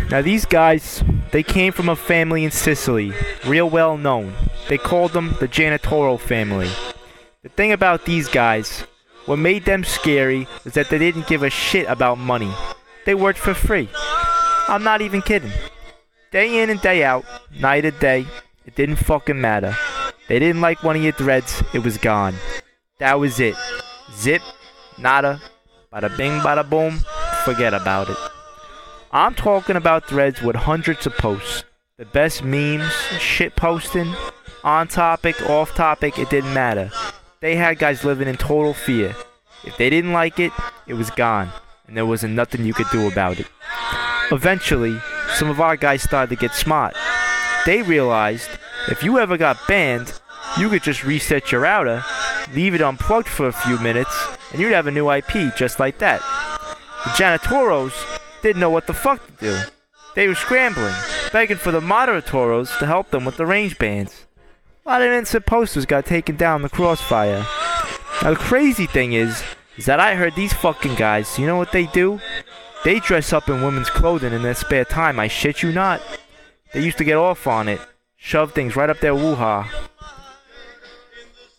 Now these guys, they came from a family in Sicily, real well known. They called them the Janitoro family. The thing about these guys, what made them scary was that they didn't give a shit about money. They worked for free. I'm not even kidding. Day in and day out, night or day, it didn't fucking matter. They didn't like one of your dreads, it was gone. That was it. Zip, nada, bada bing, bada boom, forget about it. I'm talking about threads with hundreds of posts. The best memes, shit posting, on topic, off topic, it didn't matter. They had guys living in total fear. If they didn't like it, it was gone, and there wasn't nothing you could do about it. Eventually, some of our guys started to get smart. They realized if you ever got banned, you could just reset your router, leave it unplugged for a few minutes, and you'd have a new IP just like that. The Janitoros didn't know what the fuck to do. They were scrambling, begging for the Moderatoros to help them with the range bans. A lot of innocent posters got taken down in the crossfire. Now the crazy thing is that I heard these fucking guys, you know what they do? They dress up in women's clothing in their spare time, I shit you not. They used to get off on it, shove things right up their woo-ha.